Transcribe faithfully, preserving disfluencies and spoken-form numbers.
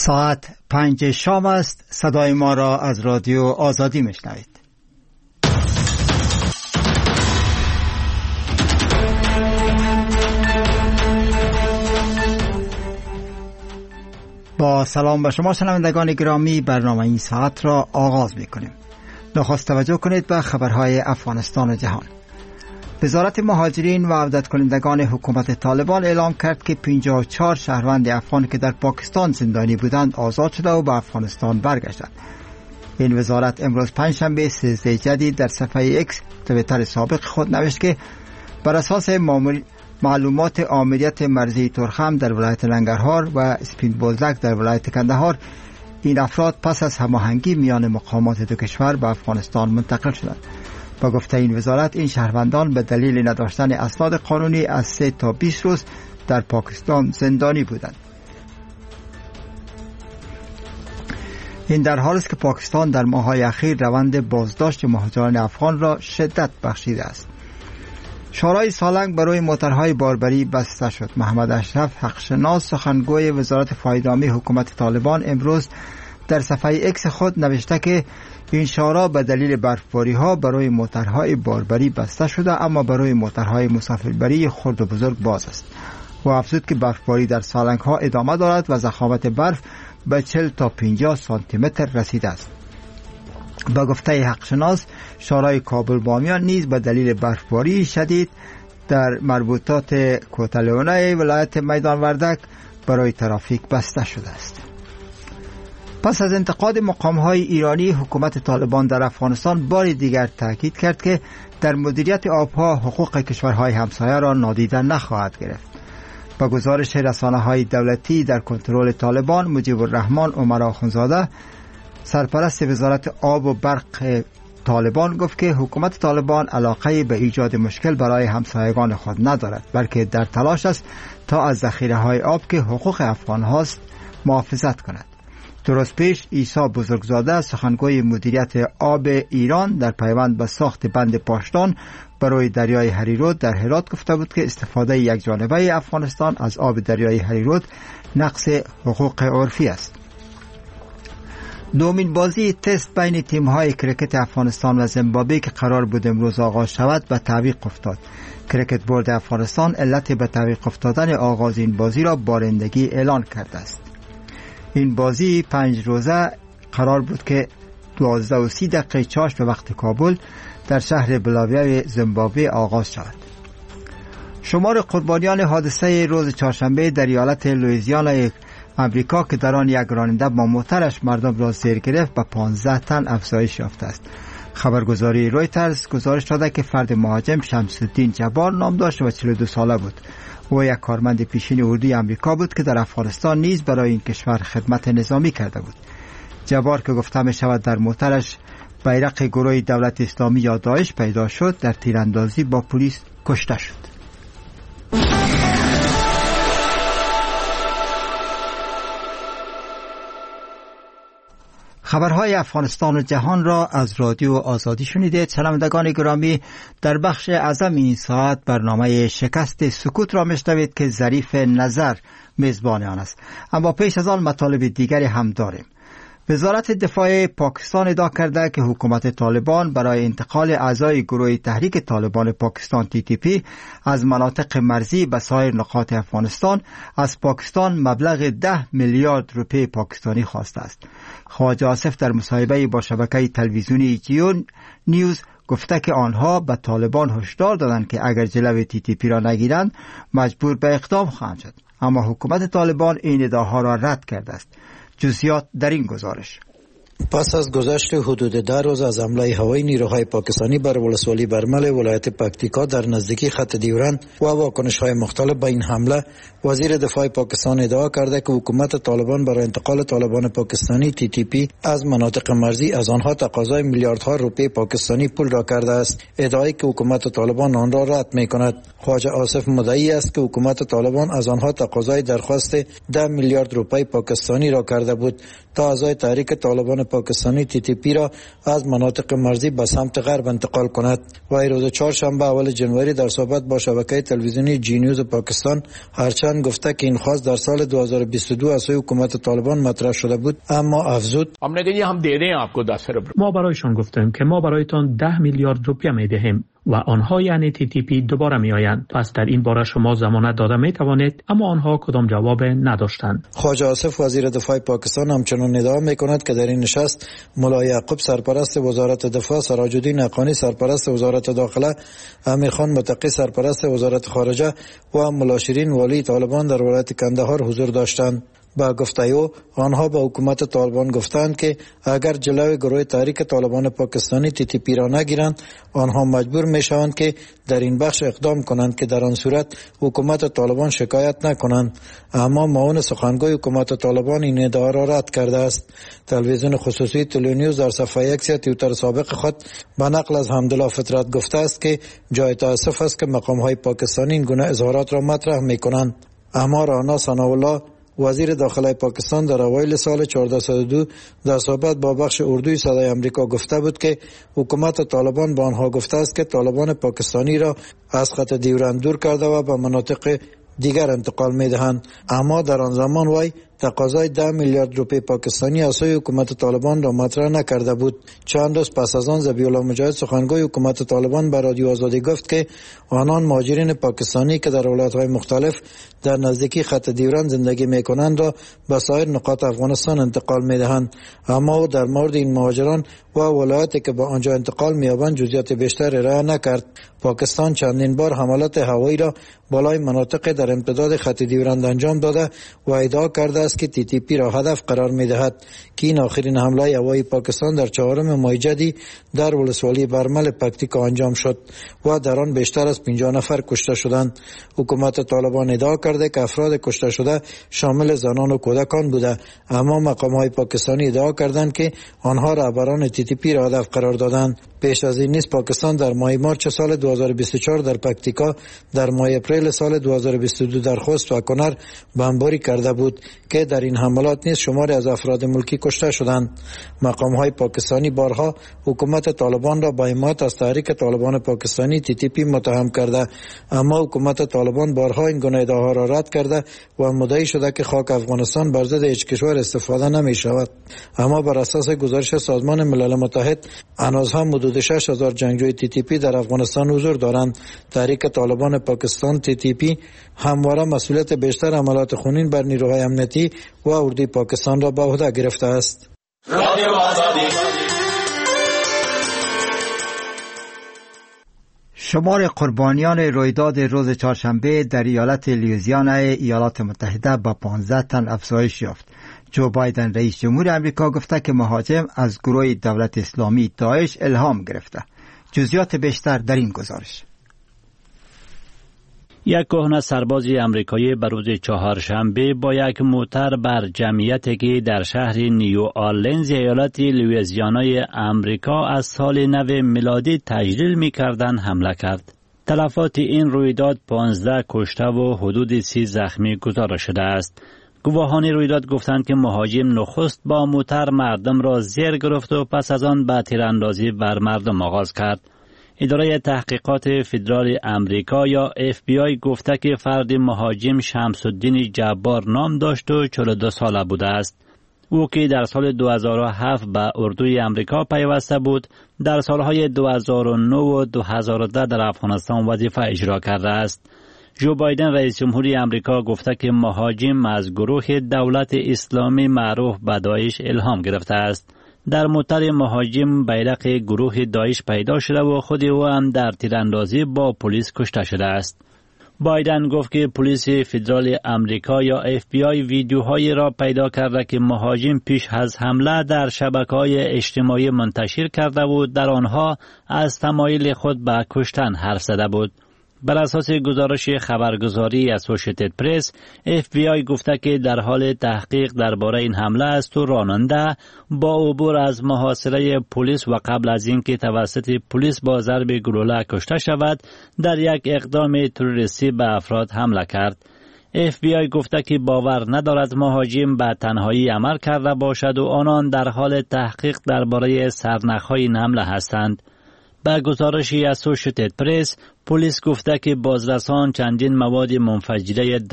ساعت پنج شام است. صدای ما را از رادیو آزادی میشنوید. با سلام به شما شنوندگان گرامی، برنامه این ساعت را آغاز میکنیم. نخست توجه کنید به خبرهای افغانستان و جهان. وزارت مهاجرین و عودت کنندگان حکومت طالبان اعلام کرد که پنجاه و چهار شهروند افغان که در پاکستان زندانی بودند آزاد شده و به افغانستان برگشتند. این وزارت امروز پنجشنبه سیزده جدید در صفحه اکس توییتر سابق خود نوشت که بر اساس معلومات آمریت مرزی تورخم در ولایت ننگرهار و اسپین بولدک در ولایت کندهار، این افراد پس از هماهنگی میان مقامات دو کشور به افغانستان منتقل شدند. با گفته این وزارت، این شهروندان به دلیل نداشتن اسناد قانونی از سه تا بیست روز در پاکستان زندانی بودند. این در حالی است که پاکستان در ماه‌های اخیر روند بازداشت مهاجران افغان را شدت بخشیده است. شورای سالنگ برای موترهای باربری بسته شد. محمد اشرف حقشناس، سخنگوی وزارت فایدامی حکومت طالبان، امروز در صفحه اکس خود نوشته که این شورا به دلیل برفباری ها برای موترهای باربری بسته شده، اما برای موترهای مسافربری خرد و بزرگ باز است. و افزود که برفباری در سالنگ ها ادامه دارد و ضخامت برف به چهل تا پنجاه سانتی متر رسیده است. با گفته حقشناس، شورای کابل بامیان نیز به دلیل برفباری شدید در مربوطات کوتالونه ولایت میدان وردک برای ترافیک بسته شده است. پس از انتقاد مقام‌های ایرانی، حکومت طالبان در افغانستان بار دیگر تاکید کرد که در مدیریت آبها حقوق کشورهای همسایه را نادیده نخواهد گرفت. با گزارش رسانه‌های دولتی در کنترل طالبان، مجیب الرحمن عمر آخونزاده، سرپرست وزارت آب و برق طالبان، گفت که حکومت طالبان علاقه به ایجاد مشکل برای همسایگان خود ندارد، بلکه در تلاش است تا از ذخیره‌های آب که حقوق افغان هاست محافظت کند. درست پیش عیسی بزرگزاده، سخنگوی مدیریت آب ایران، در پیوند به ساخت بند پاشتان برای دریای هریرود در هرات گفته بود که استفاده یک جانبه افغانستان از آب دریای هریرود نقض حقوق عرفی است. دومین بازی تست بین تیم‌های کرکت افغانستان و زیمبابوه که قرار بود امروز آغاز شود به تعویق افتاد. کرکت بورد افغانستان علت به تعویق افتادن آغاز این بازی را بارندگی اعلان کرده است. این بازی پنج روزه قرار بود که دوازده و سی دقیقه چاش به وقت کابل در شهر بلاویه زیمبابوه آغاز شود. شمار قربانیان حادثه روز چهارشنبه در ایالت لوئیزیانا امریکا که در آن یک راننده با موترش مردم را زیر گرفت به پانزده تن افزایش یافته است. خبرگزاری رویترز گزارش داده که فرد مهاجم شمس‌الدین جبار نام داشت و چهل و دو ساله بود. او یک کارمند پیشین اردوی امریکا بود که در افغانستان نیز برای این کشور خدمت نظامی کرده بود. جبار که گفته می شود در موترش بیرق گروه دولت اسلامی یا داعش پیدا شد، در تیراندازی با پلیس کشته شد. خبرهای افغانستان و جهان را از رادیو آزادی شنیدید. شنوندگان گرامی، در بخش اعظم این ساعت برنامه شکست سکوت را میشنوید که ظریف نظر میزبان آن است. اما پیش از آن مطالب دیگری هم داریم. وزارت دفاع پاکستان ادعا کرده که حکومت طالبان برای انتقال اعضای گروه تحریک طالبان پاکستان تی تی پی از مناطق مرزی به سایر نقاط افغانستان از پاکستان مبلغ ده میلیارد روپیه پاکستانی خواسته است. خواجه آصف در مصاحبه با شبکه تلویزیونی جیو نیوز گفته که آنها به طالبان هشدار دادند که اگر جلوی تی تی پی را نگیرند مجبور به اقدام خواهند شد، اما حکومت طالبان این ادعاها را رد کرده است. جزئیات در این گزارش. پس از گذشت حدود ده روز از حمله هوایی نیروهای پاکستانی بر ولسوالی برمل ولایت پکتیکا در نزدیکی خط ډیورند و واکنش‌های مختلف به این حمله، وزیر دفاع پاکستان ادعا کرده که حکومت طالبان برای انتقال طالبان پاکستانی تی تی پی از مناطق مرزی از آنها تقاضای میلیاردها روپیه پاکستانی پول را کرده است. ادعایی که حکومت طالبان آن را رد می‌کند. خواجه آصف مدعی است که حکومت طالبان از آنها تقاضای درخواست ده میلیارد روپیه پاکستانی را کرده بود تا اعضای تحریک طالبان پاکستانی تی تی پی را از مناطق مرزی به سمت غرب انتقال کند. و روز چهارشنبه اول جنوری در صحبت با شبکه تلویزیونی جی نیوز پاکستان هرچند گفته که این خواست در سال دو هزار و بیست و دو از سوی حکومت طالبان مطرح شده بود، اما افزود ما برایشان گفتیم که ما برایتان ده میلیارد روپیه میدهیم و آنها یعنی تی تی پی دوباره می آیند. پس در این باره شما ضمانت داده می توانید، اما آنها کدام جواب نداشتند. خواجه آصف وزیر دفاع پاکستان همچنان ادعا می کند که در این نشست ملا یعقوب سرپرست وزارت دفاع، سراج‌الدین حقانی سرپرست وزارت داخله، امیرخان متقی سرپرست وزارت خارجه و ملا شیرین والی طالبان در ولایت کندهار حضور داشتند. با گفته او آنها به حکومت طالبان گفتند که اگر جلوی گروه تحریک طالبان پاکستانی تی تی پی را نگیرند، آنها مجبور می شوند که در این بخش اقدام کنند که در آن صورت حکومت طالبان شکایت نکنند. اما معاون سخنگوی حکومت طالبان این ادعا را رد کرده است. تلویزیون خصوصی تلونیوز در صفحه یک توییتر سابق خود به نقل از حمدالله فطرت گفته است که جای تأسف است که مقام های پاکستانی این گونه اظهارات را مطرح می کنند. اما رانا ثناءالله وزیر داخله پاکستان در اوایل سال چهارده صد و دو در صحبت با بخش اردوی صدای امریکا گفته بود که حکومت طالبان به آنها گفته است که طالبان پاکستانی را از خط دیورند دور کرده و به مناطق دیگر انتقال می دهند. اما در آن زمان وی تقاضای ده میلیارد روپیه پاکستانی از سوی حکومت طالبان را مطرح نکرده بود. چند روز پس از آن ذبیح الله مجاهد سخنگوی حکومت طالبان به رادیو آزادی گفت که آنان مهاجرین پاکستانی که در ولایت‌های مختلف در نزدیکی خط دیورند زندگی می‌کنند را به سایر نقاط افغانستان انتقال می‌دهند. اما او در مورد این مهاجران و ولایتی که به آنجا انتقال می‌یابند جزئیات بیشتر ارائه نکرد. پاکستان چندین بار حملات هوایی را بالای مناطق در امتداد خط دیورند انجام داده و ادعا کرده است که تی تی پی را هدف قرار می‌دهد که این آخرین حمله هوایی پاکستان در چهارم ماه جدی در ولسوالی برمل پکتیکا انجام شد و در آن بیشتر از پنجاه نفر کشته شدند. حکومت طالبان ادعا کرده که افراد کشته شده شامل زنان و کودکان بوده، اما مقام‌های پاکستانی ادعا کردند که آنها رهبران تی تی پی را هدف قرار دادند. پیش از این نیز پاکستان در ماه مارچ سال دو هزار و بیست و چهار در پکتیکا، در ماه اپریل سال دو هزار و بیست و دو در خوست و کنر بمباری کرده بود که در این حملات نیز شماری از افراد ملکی کشته شدند. مقام‌های پاکستانی بارها حکومت طالبان را با حمایت از تحریک طالبان پاکستانی تی تی پی متهم کرده، اما حکومت طالبان بارها این گونه ادعاها را رد کرده و مدعی شده که خاک افغانستان بر ضد هیچ کشور استفاده نمی شود. اما بر اساس گزارش سازمان ملل متحد هنوز هم حدود شش هزار جنگجوی تی تی پی در افغانستان حضور دارند. تحریک طالبان پاکستان تی تی پی همواره مسئولیت بیشتر حملات خونین بر نیروهای امنیتی و اردوی پاکستان را به عهده گرفته است. شمار قربانیان رویداد روز چهارشنبه در ایالت لوئیزیانا ایالات متحده با پانزده تن افزایش یافت. جو بایدن رئیس جمهور امریکا گفته که مهاجم از گروه دولت اسلامی داعش الهام گرفته. جزئیات بیشتر در این گزارش. یک کهنه سرباز امریکایی به روز چهارشنبه با یک موتر بر جمعیتی که در شهر نیو آرلینز ایالت لوئیزیانای امریکا از سال نو میلادی تجلیل می‌کردند حمله کرد. تلفات این رویداد پانزده کشته و حدود سی زخمی گزارش شده است. گواهان رویداد گفتند که مهاجم نخست با موتر مردم را زیر گرفت و پس از آن به تیراندازی بر مردم آغاز کرد. اداره تحقیقات فدرال امریکا یا اف بی آی گفته که فرد مهاجم شمس الدین جبار نام داشت و چهل و دو ساله بوده است. او که در سال دو هزار و هفت به اردوی امریکا پیوسته بود، در سالهای دو هزار و نه و دو هزار و ده در افغانستان وظیفه اجرا کرده است. جو بایدن رئیس جمهوری امریکا گفته که مهاجم از گروه دولت اسلامی معروف به داعش الهام گرفته است. در موتر مهاجم بیرق گروه داعش پیدا شده و خود او هم در تیراندازی با پلیس کشته شده است. بایدن گفت که پلیس فدرال امریکا یا اف بی آی ویدیوهایی را پیدا کرده که مهاجم پیش از حمله در شبکه‌های اجتماعی منتشر کرده بود. در آنها از تمایل خود به کشتن حرف زده بود. بر اساس گزارش خبرگزاری اسوشییتد پرس، اف بی آی گفته که در حال تحقیق درباره این حمله است و راننده با عبور از محاصره پلیس و قبل از اینکه توسط پلیس با ضرب گلوله کشته شود، در یک اقدام تروریستی به افراد حمله کرد. اف بی آی گفته که باور ندارد مهاجم به تنهایی عمل کرده باشد و آنان در حال تحقیق درباره سرنخ‌های این حمله هستند. به گزارشی از اسوشییتد پرس، پلیس گفته که بازرسان چندین مواد منفجره